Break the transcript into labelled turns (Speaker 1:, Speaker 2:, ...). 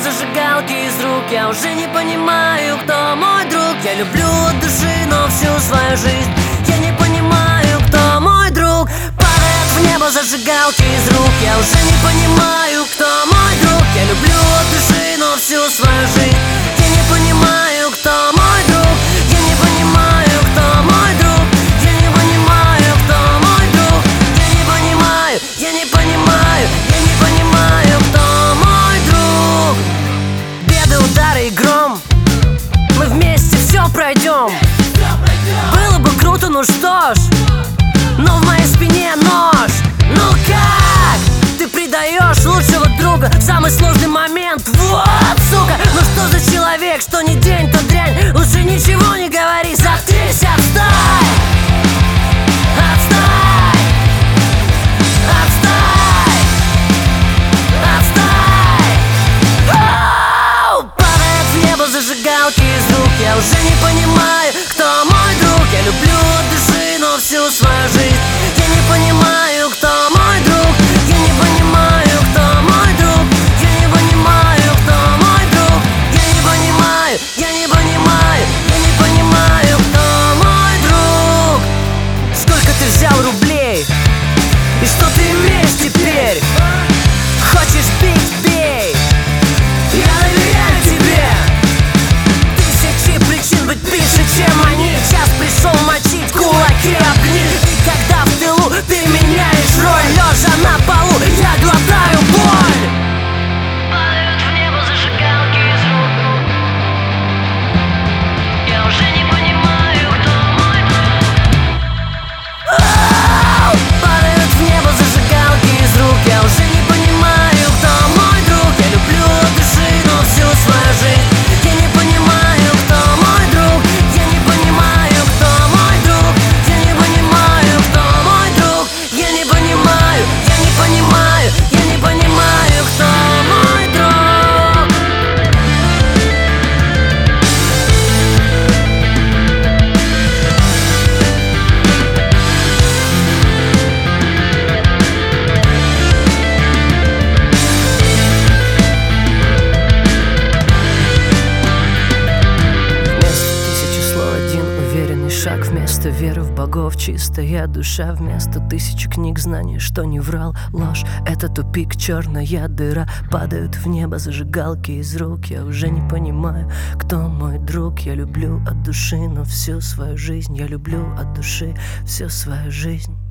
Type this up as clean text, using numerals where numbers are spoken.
Speaker 1: зажигалки из рук. Я уже не понимаю, кто мой друг. Я люблю от души, но всю свою жизнь я не понимаю, кто мой друг. Падает в небо зажигалки из рук. Я уже не понимаю, кто мой друг. Я люблю от души, но всю свою жизнь я не понимаю, кто мой друг. Я не понимаю, кто мой друг. Я не понимаю, кто мой друг. Я не понимаю, я не понимаю, я не понимаю, кто мой друг. Беды, удары и гром, мы вместе все пройдем. Было бы круто, ну что ж, но в моей спине нож. Ну как? Ты предаешь лучшего друга в самый сложный момент. Вот, сука, ну что за человек, что не день, то дрянь. Лучше ничего не говори, заткнись, отстой. Отстой. Отстой. Отстой. Оу! Падает в небо зажигалки из рук. Я уже не понимаю, кто мой друг. Я люблю от души, но всю свою жизнь я не понимаю, кто мой друг. Я не понимаю, кто мой друг. Я не понимаю, кто мой друг. Я не понимаю, я не понимаю, я не понимаю, кто мой друг. Сколько ты взял рублей? И что ты имеешь теперь? Хочешь бить, бей. Я доверяю тебе. Тысячи причин быть пише, чем они. Час пришел мочить кулаки об них. И когда в тылу ты меняешь роль, лежа на полу, я глотаю боль. Падают в небо зажигалки из рук. Я уже не понимаю, кто мой друг. Оу! Падают в небо зажигалки из рук. Я уже не понимаю, кто мой друг. Я люблю от души, но всю свою жизнь я не понимаю, кто мой друг. Я не понимаю, кто мой друг. Я не понимаю, кто мой друг. Я не понимаю, я не понимаю, я не понимаю, кто мой друг. Вместо тысячи слов один уверенный шаг. Вместо веры в богов чистая душа. Вместо тысячи книг знаний, что не врал. Ложь — это тупик, черная дыра. Падают в небо зажигалки из рук. Я уже не понимаю, кто мой друг. Я люблю от души, но всю свою жизнь я люблю от души всю свою жизнь.